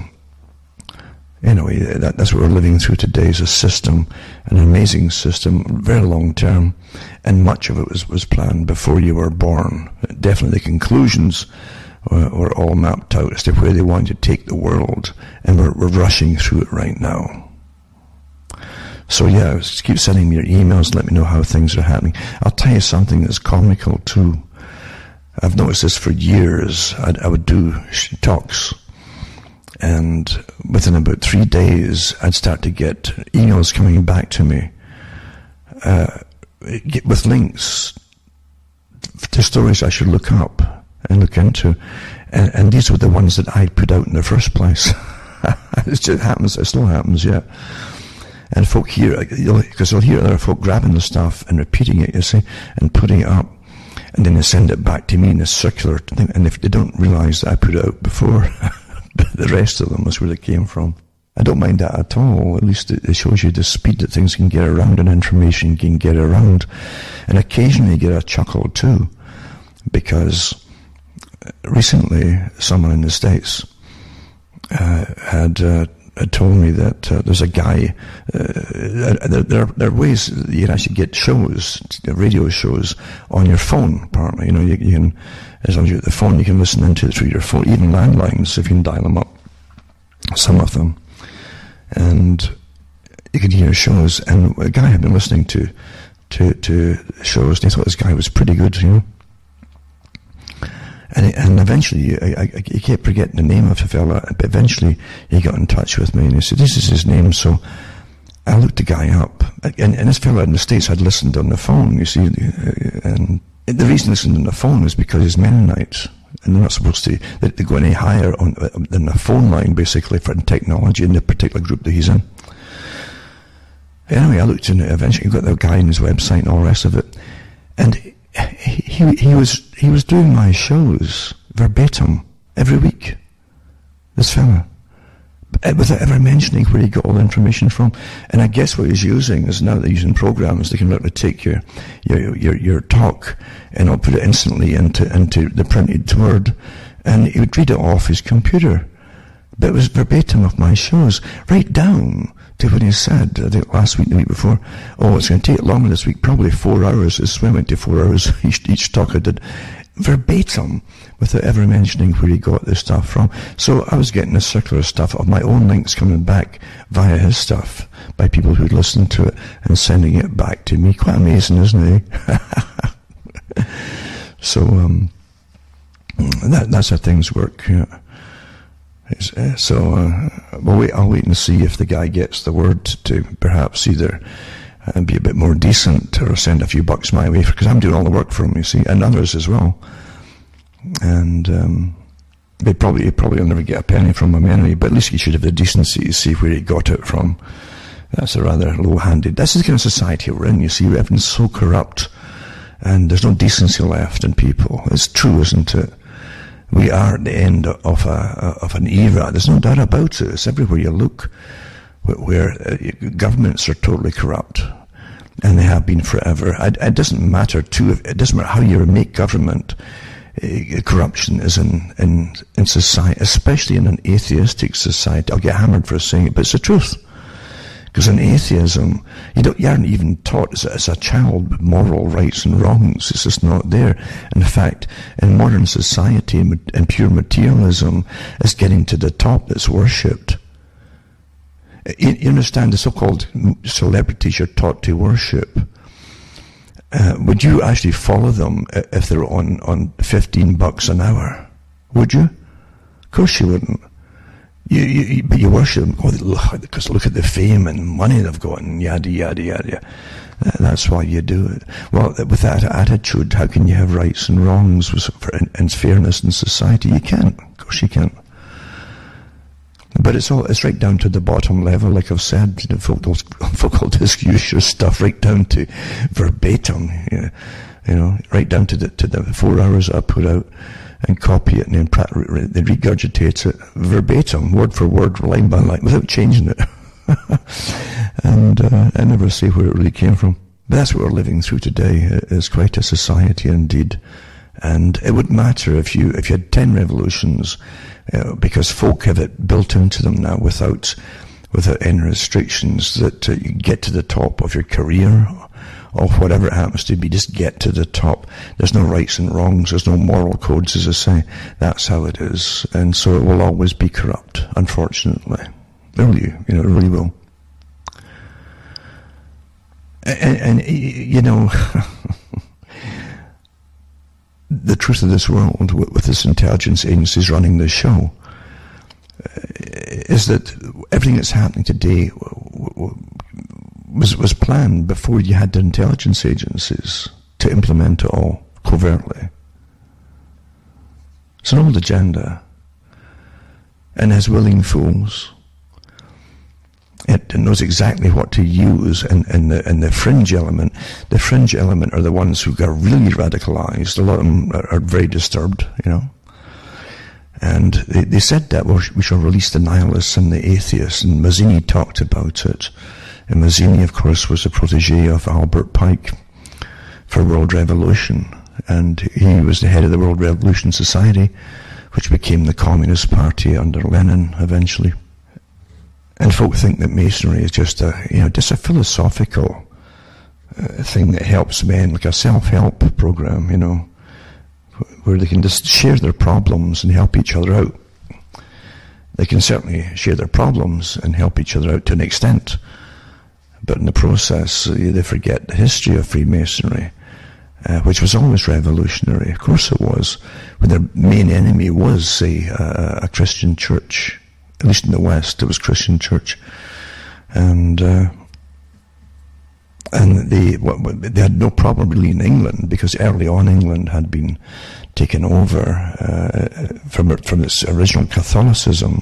anyway, that, that's what we're living through today, is a system, an amazing system, very long term, and much of it was, was planned before you were born. Definitely the conclusions were, were all mapped out as to where they wanted to take the world, and we're, we're rushing through it right now. So yeah, just keep sending me your emails and let me know how things are happening. I'll tell you something that's comical too. I've noticed this for years. I'd, I would do talks, and within about three days, I'd start to get emails coming back to me uh, with links to stories I should look up and look into. And, and these were the ones that I'd put out in the first place. It just happens, it still happens, yeah. And folk hear, because they'll hear other folk grabbing the stuff and repeating it, you see, and putting it up. And then they send it back to me in a circular thing. And if they don't realize that I put it out before, the rest of them is where they came from. I don't mind that at all. At least it shows you the speed that things can get around and information can get around. And occasionally you get a chuckle too, because recently someone in the States uh, had, uh, had told me that uh, there's a guy, uh, there, there, there are ways that you can actually get shows, radio shows, on your phone, apparently. You know, you, you can, as long as you're at the phone, you can listen into it through your phone, even landlines, if you can dial them up, some of them. And you could hear shows, and a guy had been listening to, to, to shows, and he thought this guy was pretty good, you know. And, and eventually, I, I, I kept forgetting the name of the fella, but eventually he got in touch with me and he said, this is his name. So I looked the guy up. And, and this fella in the States had listened on the phone, you see. And the reason he listened on the phone was because he's Mennonite. And they're not supposed to they, they go any higher on than the phone line, basically, for technology in the particular group that he's in. Anyway, I looked in it, eventually got the guy on his website and all the rest of it. And he, he, he was, he was doing my shows verbatim every week. This fella. Without ever mentioning where he got all the information from. And I guess what he's using is, now they're using programs, they can literally take your, your, your, your talk and I'll put it instantly into, into the printed word, and he would read it off his computer. But it was verbatim of my shows, right down to when he said, I think last week, the week before, oh, it's going to take longer this week, probably four hours. This went to four hours each, each talk I did. Verbatim, without ever mentioning where he got this stuff from. So I was getting a circular stuff of my own links coming back via his stuff by people who'd listened to it and sending it back to me. Quite amazing, isn't it? So um, that, that's how things work. Yeah. Uh, so uh, we'll wait, I'll wait and see if the guy gets the word to perhaps either and be a bit more decent, or send a few bucks my way, because I'm doing all the work for him, you see, and others as well. And um, they probably he probably will never get a penny from him anyway, but at least he should have the decency to see where he got it from. That's a rather low-handed. That's the kind of society we're in, you see. Everything's so corrupt, and there's no decency left in people. It's true, isn't it? We are at the end of a of an era. There's no doubt about it. It's everywhere you look, where uh, governments are totally corrupt, and they have been forever. It, it doesn't matter too. It doesn't matter how you make government. Uh, corruption is in, in in society, especially in an atheistic society. I'll get hammered for saying it, but it's the truth. Because in atheism, you don't, you aren't even taught as a, as a child moral rights and wrongs. It's just not there. In fact, in modern society and pure materialism is getting to the top that's worshipped. You, you understand, the so-called celebrities you're taught to worship. Uh, would you actually follow them if they're on, on fifteen bucks an hour? Would you? Of course you wouldn't. You, you, but you worship them, oh, because look at the fame and money they've got, and yada, yada, yada. Uh, that's why you do it. Well, with that attitude, how can you have rights and wrongs and, and fairness in society? You can't. Of course you can't. But it's all, it's right down to the bottom level, like I've said. You know, folk, those, folk will just use your stuff right down to verbatim, you know, you know, right down to the, to the four hours that I put out, and copy it and then they regurgitate it verbatim, word for word, line by line, without changing it. And uh, I never say where it really came from. But that's what we're living through today. It is quite a society indeed. And it wouldn't matter if you if you had ten revolutions, uh, because folk have it built into them now without without any restrictions, that uh, you get to the top of your career, or whatever it happens to be, just get to the top. There's no rights and wrongs, there's no moral codes, as I say. That's how it is. And so it will always be corrupt, unfortunately. It really, you know, it really will. And, and you know, the truth of this world, with this intelligence agencies running this show, is that everything that's happening today was was planned before you had the intelligence agencies to implement it all covertly. It's an old agenda, and has willing fools. It knows exactly what to use, and, and the and the fringe element. The fringe element are the ones who got really radicalized. A lot of them are, are very disturbed, you know. And they, they said that well, we shall release the nihilists and the atheists, and Mazzini talked about it. And Mazzini, of course, was a protege of Albert Pike for World Revolution, and he was the head of the World Revolution Society, which became the Communist Party under Lenin eventually. And folk think that Masonry is just a, you know, just a philosophical uh, thing that helps men, like a self-help program, you know, where they can just share their problems and help each other out. They can certainly share their problems and help each other out to an extent, but in the process, they forget the history of Freemasonry uh, which was always revolutionary. Of course it was, when their main enemy was, say, a, a Christian church. At least in the West, it was Christian church. And uh, and they, they had no problem really in England, because early on England had been taken over uh, from, from its original Catholicism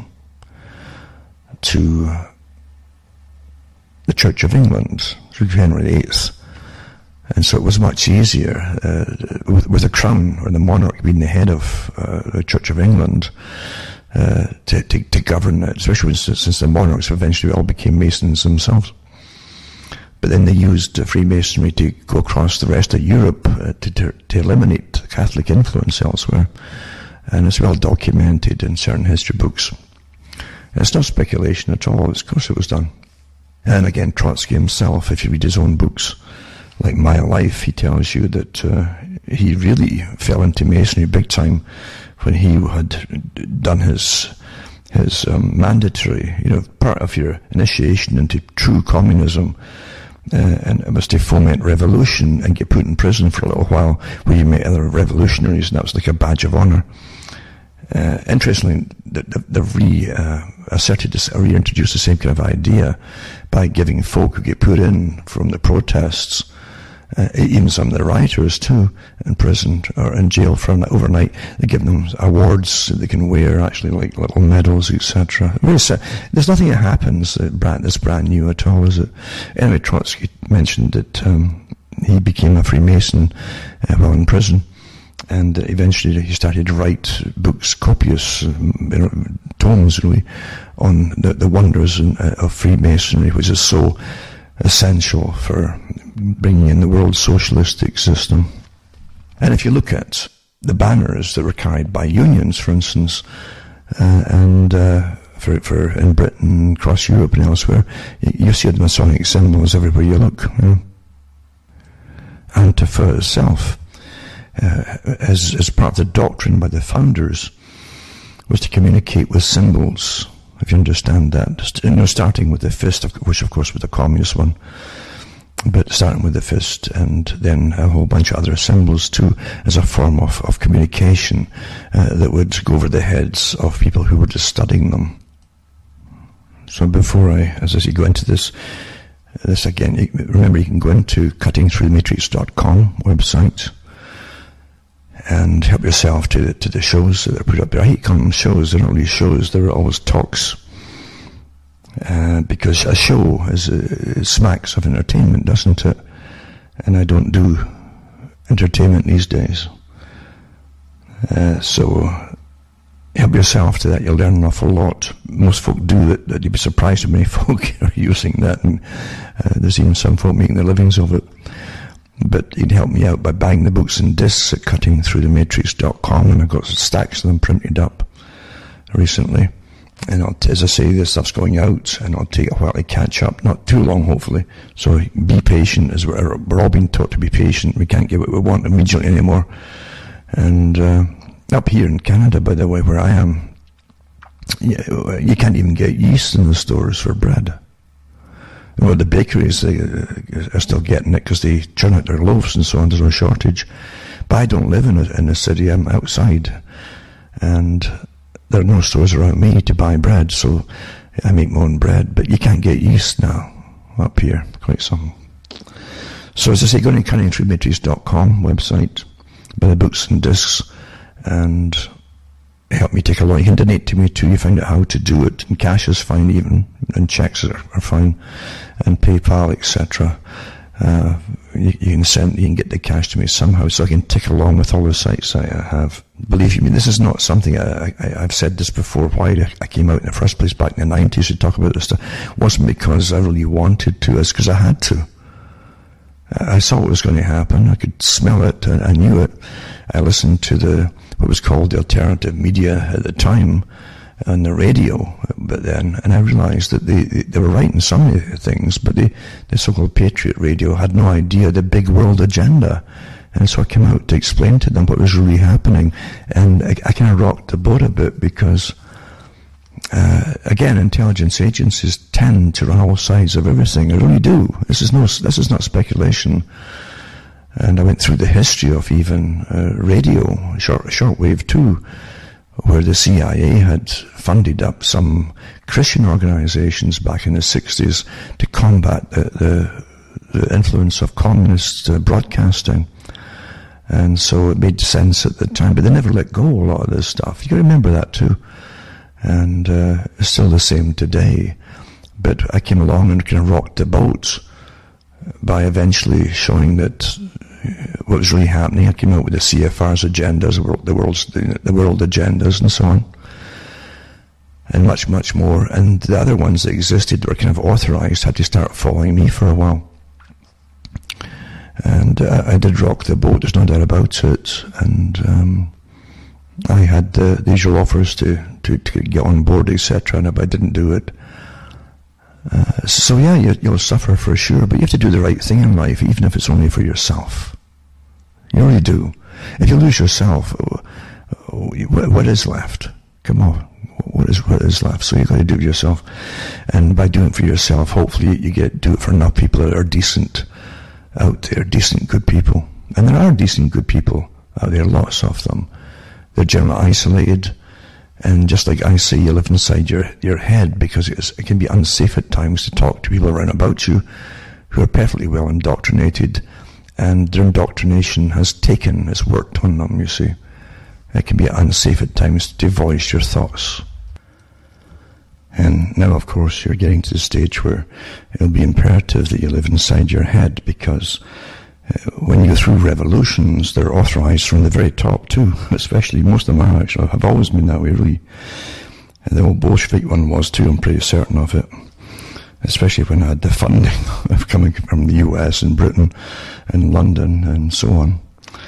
to the Church of England through Henry the Eighth. And so it was much easier uh, with, with the crown or the monarch being the head of uh, the Church of England uh, to, to, to govern it, especially since, since the monarchs eventually all became Masons themselves. But then they used uh, Freemasonry to go across the rest of Europe uh, to, to, to eliminate Catholic influence elsewhere. And it's well documented in certain history books. And it's not speculation at all. Of course it was done. And again, Trotsky himself, if you read his own books, like My Life, he tells you that uh, he really fell into Masonry big time when he had done his his um, mandatory, you know, part of your initiation into true communism. Uh, and it was to foment revolution and get put in prison for a little while where you met other revolutionaries, and that was like a badge of honor. Uh, interestingly, they've re, uh, asserted this, or reintroduced the same kind of idea by giving folk who get put in from the protests, uh, even some of the rioters too, in prison or in jail for an overnight, they give them awards that they can wear, actually like little medals, et cetera. There's nothing that happens that's brand new at all, is it? Anyway, Trotsky mentioned that um, he became a Freemason uh, while in prison. And eventually he started to write books, copious you know, tomes really, on the, the wonders in, uh, of Freemasonry, which is so essential for bringing in the world socialistic system. And if you look at the banners that were carried by unions, for instance, uh, and uh, for, for in Britain, across Europe and elsewhere, you, you see the Masonic symbols everywhere you look. You know? Antifa itself, Uh, as, as part of the doctrine by the founders, was to communicate with symbols, if you understand that. You know, starting with the fist, which of course was the communist one, but starting with the fist, and then a whole bunch of other symbols too, as a form of, of communication uh, that would go over the heads of people who were just studying them. So before I, as I say, go into this, this again, remember you can go into cutting through the matrix dot com website, and help yourself to the, to the shows that are put up there. I hate calling them shows. They're not really shows. They're always talks. Uh, because a show is, uh, smacks of entertainment, doesn't it? And I don't do entertainment these days. Uh, so help yourself to that. You'll learn an awful lot. Most folk do that. that you'd be surprised how many folk are using that. And uh, there's even some folk making their livings of it. But you'd help me out by buying the books and discs at cutting through the matrix dot com, and I've got stacks of them printed up recently. And I'll, as I say, this stuff's going out, and it'll take a while to catch up. Not too long, hopefully. So be patient, as we're, we're all being taught to be patient. We can't get what we want immediately anymore. And uh, up here in Canada, by the way, where I am, you, you can't even get yeast in the stores for bread. Well, the bakeries, they uh, are still getting it because they churn out their loaves and so on. There's no shortage. But I don't live in a, in a city. I'm outside. And there are no stores around me to buy bread, so I make my own bread. But you can't get yeast now up here. Quite something. So as I say, go to cutting through matrix dot com website, buy the books and discs, and help me take a lot. You can donate to me too. You find out how to do it. And cash is fine even. And checks are, are fine. And PayPal, et cetera. Uh, you, you can send, you can get the cash to me somehow, so I can tick along with all the sites I have. Believe me, this is not something I, I, I've said this before. Why I came out in the first place back in the nineties to talk about this stuff wasn't because I really wanted to. It's because I had to. I saw what was going to happen. I could smell it. I, I knew it. I listened to the what was called the alternative media at the time on the radio, but then, and I realized that they, they were right in some of the things, but the, the so-called Patriot Radio had no idea the big world agenda. And so I came out to explain to them what was really happening. And I, I kind of rocked the boat a bit because, uh, again, intelligence agencies tend to run all sides of everything. They really do. This is no, this is not speculation. And I went through the history of even uh, radio, short, shortwave too, where the C I A had funded up some Christian organizations back in the sixties to combat the, the, the influence of communist uh, broadcasting. And so it made sense at the time, but they never let go a lot of this stuff. You got to remember that too. And uh, it's still the same today. But I came along and kind of rocked the boat by eventually showing that what was really happening. I came out with the C F R's agendas, the world's the, the world agendas, and so on, and much, much more. And the other ones that existed that were kind of authorized had to start following me for a while. And uh, I did rock the boat, there's no doubt about it. And um, I had the, the usual offers to, to, to get on board, et cetera. And if I didn't do it, uh, so yeah, you, you'll suffer for sure. But you have to do the right thing in life, even if it's only for yourself. You really do. If you lose yourself, what is left? Come on, what is what is left? So you got to do it yourself, and by doing it for yourself, hopefully you get do it for enough people that are decent out there, decent, good people. And there are decent, good people out there, lots of them. They're generally isolated, and just like I say, you live inside your, your head, because it, is, it can be unsafe at times to talk to people around about you who are perfectly well indoctrinated, and their indoctrination has taken, has worked on them, you see. It can be unsafe at times to voice your thoughts. And now, of course, you're getting to the stage where it'll be imperative that you live inside your head, because uh, when you go through revolutions, they're authorized from the very top too, especially most of them are actually, have always been that way, really. And the old Bolshevik one was too, I'm pretty certain of it. Especially when I had the funding of coming from the U S and Britain and London and so on.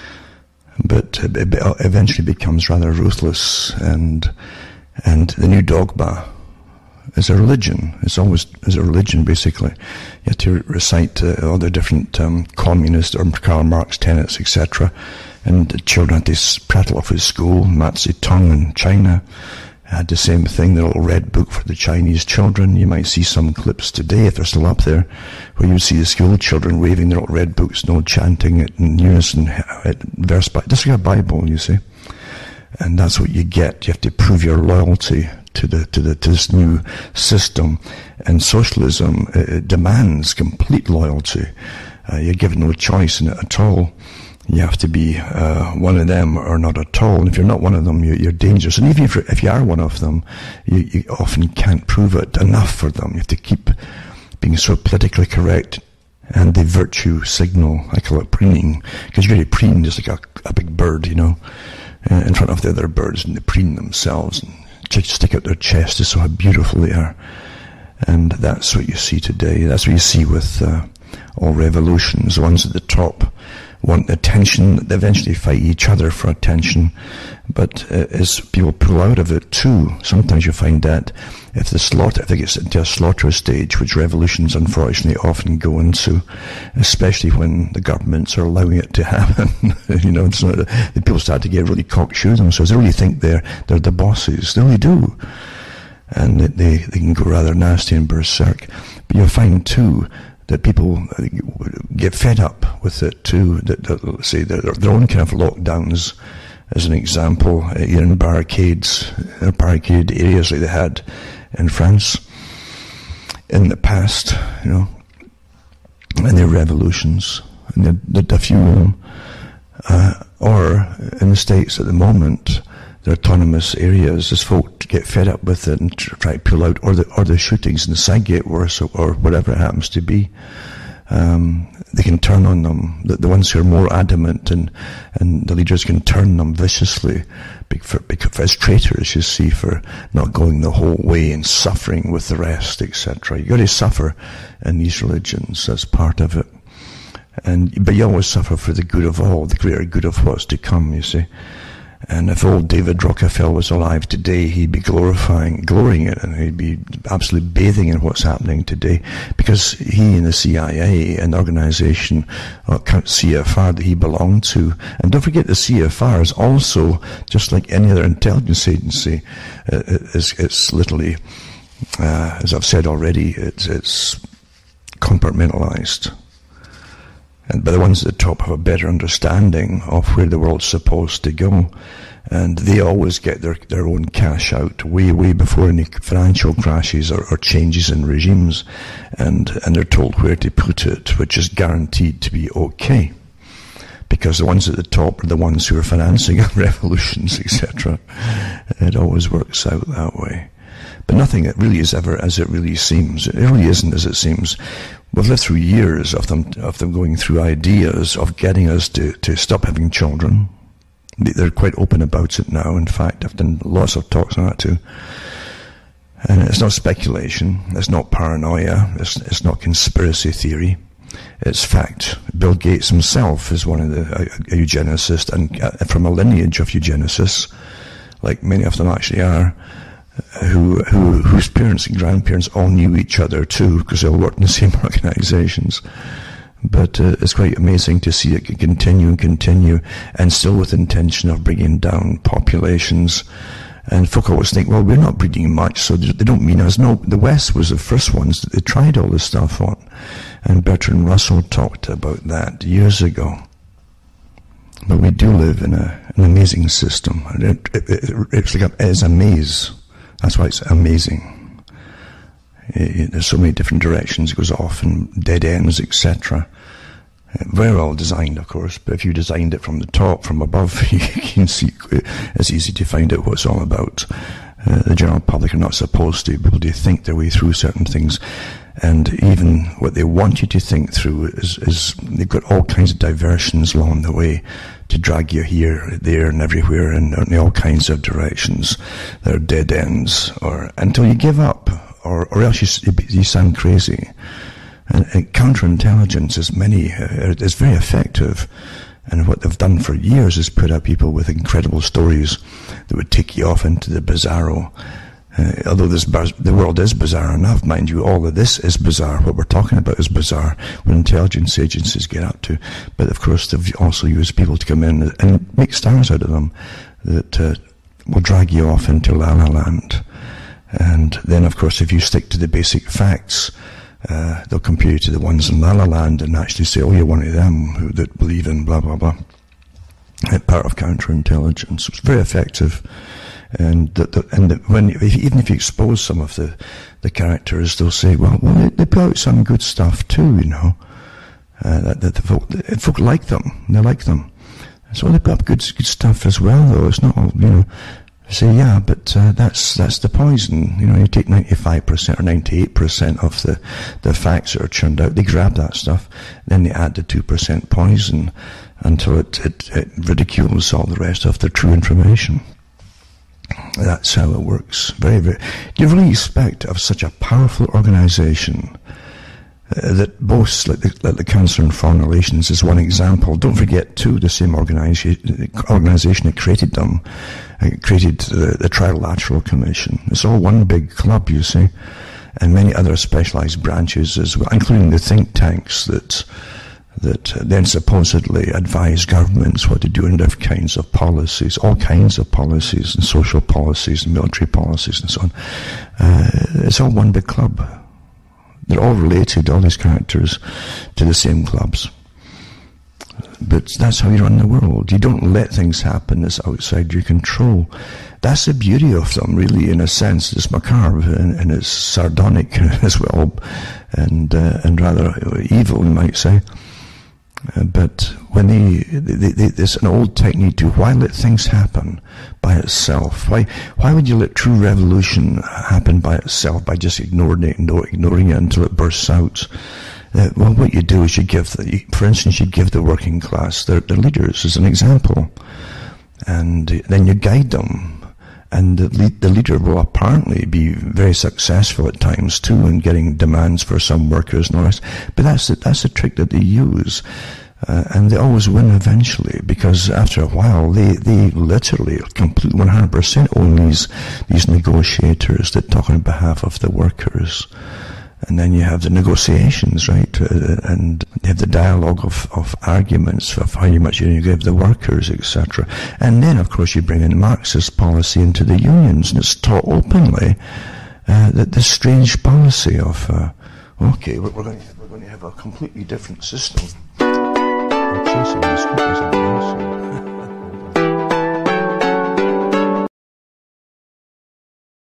But it eventually becomes rather ruthless, and and the new dogma is a religion. It's always is a religion, basically. You have to recite uh, all the different um, communist or Karl Marx tenets, et cetera. And the children had to prattle off at school. Mao Zedong in China had the same thing, the little red book for the Chinese children. You might see some clips today, if they're still up there, where you see the school children waving their little red books, no chanting it in unison, verse by, just like a Bible, you see. And that's what you get. You have to prove your loyalty to the to the to this new system. And socialism uh, demands complete loyalty. Uh, you're given no choice in it at all. You have to be uh, one of them or not at all. And if you're not one of them, you, you're dangerous. And even if, if you are one of them, you, you often can't prove it enough for them. You have to keep being so politically correct. And the virtue signal, I call it preening, because you're really preening just like a, a big bird, you know, uh, in front of the other birds, and they preen themselves and stick out their chest to show how beautiful they are. And that's what you see today. That's what you see with uh, all revolutions. The ones at the top want attention. They eventually fight each other for attention. But uh, as people pull out of it too, sometimes you find that if the slaughter, if it gets into a slaughter stage, which revolutions unfortunately often go into, especially when the governments are allowing it to happen, you know, it's not, the people start to get really cocksure themselves. They really think they're they're the bosses. They really do. And they, they can go rather nasty and berserk. But you'll find too that people get fed up with it too, that, that say their, their own kind of lockdowns, as an example, uh, in barricades, uh, barricaded areas like they had in France in the past, you know, and their revolutions, and the, the, a few of them, uh, or in the States at the moment, the autonomous areas, as folk get fed up with it and try to pull out, or the or the shootings inside get worse, or, or whatever it happens to be, um, they can turn on them. The, the ones who are more adamant, and and the leaders can turn them viciously, for, for, as traitors, you see, for not going the whole way and suffering with the rest, et cetera. You got to suffer in these religions. That's part of it. And but you always suffer for the good of all, the greater good of what's to come, you see. And if old David Rockefeller was alive today, he'd be glorifying, glorying it, and he'd be absolutely bathing in what's happening today, because he and the C I A and the organization, uh, C F R, that he belonged to. And don't forget, the C F R is also, just like any other intelligence agency, uh, it's, it's literally, uh, as I've said already, it's, it's compartmentalized. And but the ones at the top have a better understanding of where the world's supposed to go. And they always get their, their own cash out way, way before any financial crashes or, or changes in regimes. And, and they're told where to put it, which is guaranteed to be okay. Because the ones at the top are the ones who are financing revolutions, et cetera. It always works out that way. But nothing that really is ever as it really seems. It really isn't as it seems. We've lived through years of them, of them going through ideas of getting us to, to stop having children. They're quite open about it now. In fact, I've done lots of talks on that too. And it's not speculation. It's not paranoia. It's, it's not conspiracy theory. It's fact. Bill Gates himself is one of the, a, a eugenicist, and uh, from a lineage of eugenicists, like many of them actually are, who, who, whose parents and grandparents all knew each other too, because they all worked in the same organizations. But uh, it's quite amazing to see it continue and continue, and still with intention of bringing down populations. And folk always think, well, we're not breeding much, so they don't mean us. No, the West was the first ones that they tried all this stuff on. And Bertrand Russell talked about that years ago. But we do live in a, an amazing system. It, it, it, it's like a, it's a maze. That's why it's amazing. It, there's so many different directions it goes off, and dead ends, et cetera. Very well designed, of course, but if you designed it from the top, from above, you can see it's easy to find out what it's all about. Uh, the general public are not supposed to be able to think their way through certain things, and even what they want you to think through is, is they've got all kinds of diversions along the way to drag you here, there, and everywhere, and in all kinds of directions. There are dead ends, or until you give up, or, or else you, you sound crazy. And, and counterintelligence is many, uh, is very effective. And what they've done for years is put out people with incredible stories that would take you off into the bizarro. Uh, although this the world is bizarre enough, mind you, all of this is bizarre. What we're talking about is bizarre, what intelligence agencies get up to. But of course, they've also used people to come in and make stars out of them that uh, will drag you off into La La Land. And then, of course, if you stick to the basic facts, Uh, they'll compare you to the ones in La La Land and actually say, oh, you're one of them who that believe in blah, blah, blah. Uh, part of counterintelligence. It's very effective. And the, the, and the, when if, even if you expose some of the, the characters, they'll say, well, well they, they put out some good stuff too, you know. Uh, that, that the folk, the folk like them. They like them. So they put up good, good stuff as well, though. It's not all, you know. Say, yeah, but uh, that's that's the poison. You know, you take ninety-five percent or ninety-eight percent of the, the facts that are churned out, they grab that stuff, then they add the two percent poison until it, it, it ridicules all the rest of the true information. That's how it works. Very, very. Do you really expect of such a powerful organization uh, that boasts, like the, like the Cancer and Foreign Relations is one example. Don't forget, too, the same organization, organization that created them, It created the, the Trilateral Commission. It's all one big club, you see, and many other specialized branches as well, including the think tanks that that then supposedly advise governments what to do in different kinds of policies, all kinds of policies, and social policies, and military policies, and so on. Uh, it's all one big club. They're all related, all these characters, to the same clubs. But that's how you run the world. You don't let things happen that's outside your control. That's the beauty of them, really, in a sense. It's macabre and, and it's sardonic as well, and uh, and rather evil, you might say. Uh, but when they, they, they, there's an old technique to why let things happen by itself? Why why would you let true revolution happen by itself by just ignoring it, ignoring it until it bursts out? Uh, well, what you do is you give, the, for instance, you give the working class their, their leaders as an example, and then you guide them, and the, lead, the leader will apparently be very successful at times too in getting demands for some workers and all that. But that's the, that's the trick that they use, uh, and they always win eventually, because after a while they they literally completely one hundred percent own these these negotiators that talk on behalf of the workers. And then you have the negotiations, right? Uh, and you have the dialogue of, of arguments of how much you give the workers, et cetera. And then, of course, you bring in Marxist policy into the unions, and it's taught openly uh, that this strange policy of, uh, okay, we're, we're, going to, we're going to have a completely different system. chasing the scoop or something else.